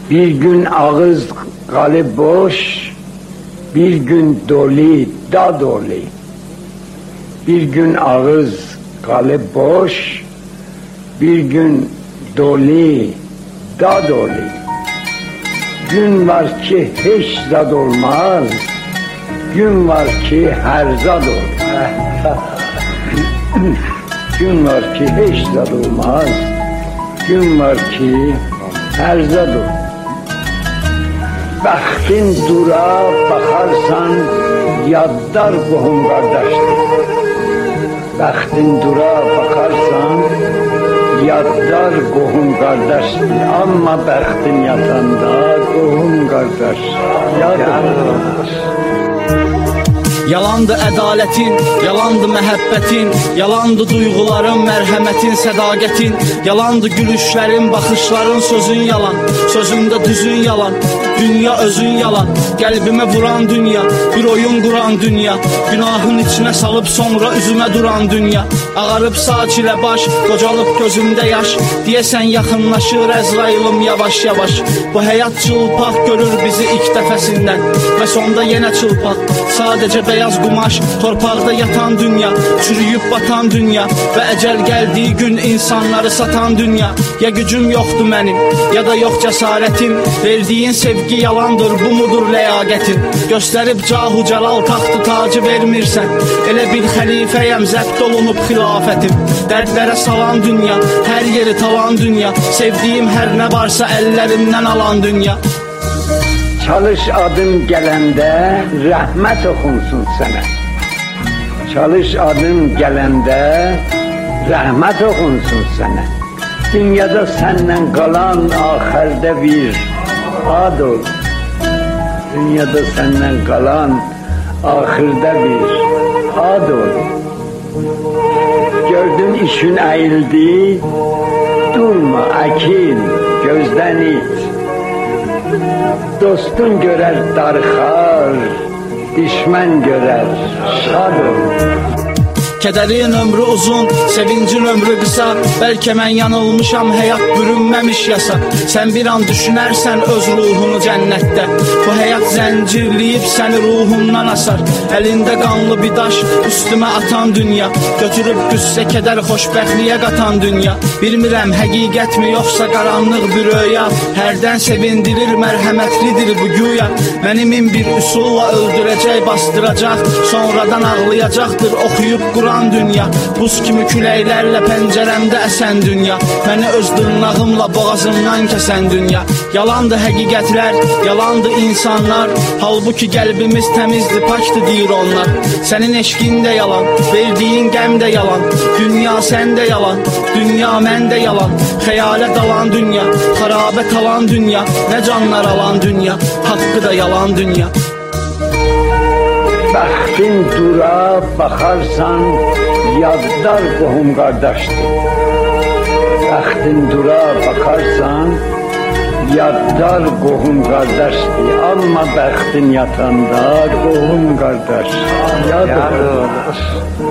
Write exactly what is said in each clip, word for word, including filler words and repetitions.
Bir gün ağız kalı boş, bir gün dolu, da dolu. Bir gün ağız kalı boş, bir gün dolu, da dolu. Gün var ki hiç zad olmaz, gün var ki her zad olur. Gün var ki hiç zad olmaz, gün var ki her zad olur. Bəxtin dura baxarsan, yaddar qohum qardaşdır. Bəxtin dura baxarsan, yaddar qohum qardaşdır. Amma bəxtin yatanda qohum qardaş yadır. Yalandı ədalətin, yalandı məhəbbətin, yalandı duyğuların, mərhəmətin, sədaqətin, yalandı gülüşlərin, baxışların, sözün yalan, sözündə düzün yalan, dünya özün yalan, qəlbimə vuran dünya, bir oyun quran dünya, günahın içinə salıb sonra üzümə duran dünya, ağarıb saç ilə baş, qocalıb gözümdə yaş, deyəsən yaxınlaşır Əzrailım yavaş-yavaş, bu həyat çılpaq görür bizi ilk dəfəsindən və sonda yenə çılpaq, sadəcə bəyaz qumaş, torpaqda yatan dünya, çürüyüb batan dünya və əcəl gəldiyi gün insanları satan dünya. Ya gücüm yoxdur mənim, ya da yox cəsarətim, verdiyin sevgi yalandır, bu mudur ləyaqətin? Göstərib cahu cəlal taxtı tacı vermirsən, elə bir xəlifəyəm, zəbt olunub xilafətim. Dərdlərə salan dünya, hər yeri talan dünya, sevdiyim hər nə varsa əllərimdən alan dünya. Çalış adım gələndə rəhmət oxunsun sənə. Çalış adım gələndə rəhmət oxunsun sənə. Dünyada səndən qalan axirdə bir ad ol. Dünyada səndən qalan axirdə bir ad ol. Gördün işin əyildi, durma, əkil, gözdən it. Dostun görər darxar, düşmən görər şad olur. Kədərin ömrü uzun, sevincin ömrü qısa, bəlkə mən yanılmışam, həyat bürünməmiş yasa. Sən bir an düşünərsən öz ruhunu cənnətdə, bu həyat zəncirləyib səni ruhundan asar. Əlində qanlı bir daş, üstümə atan dünya, götürüb qüssə, kədər, xoşbəxtliyə qatan dünya. Bilmirəm həqiqətmi yoxsa qaranlıq bir röya, hərdən sevindirir, mərhəmətlidir bu güya. Məni min bir üsulla öldürəcək, bastıracaq, sonradan ağlayacaqdır, oxuyub Quran dünya. Buz kimi küləklərlə pəncərəmdə əsən dünya, məni öz dırnağımla boğazımdan kəsən dünya. Yalandı həqiqətlər, yalandı insanlar, halbuki qəlbimiz təmizdir, pakdır deyir onlar. Sənin eşqin də yalan, verdiyin qəm də yalan, dünya səndə yalan, dünya məndə yalan. Xəyalə dalan dünya, xarabət alan dünya, nə canlar alan dünya, haqqı da yalan dünya. Bəxtin dura baxarsan, yaddar qohum qardaşdır. Bəxtin dura baxarsan, yaddar qohum qardaşdır. Amma bəxtin yatanda qohum qardaş yadır.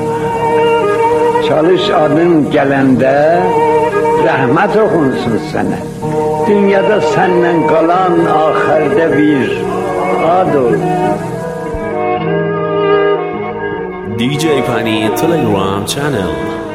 Çalış adın gələndə rəhmət oxunsun sənə. Dünyada səndən qalan axirdə bir ad ol. D J Pani Telegram channel.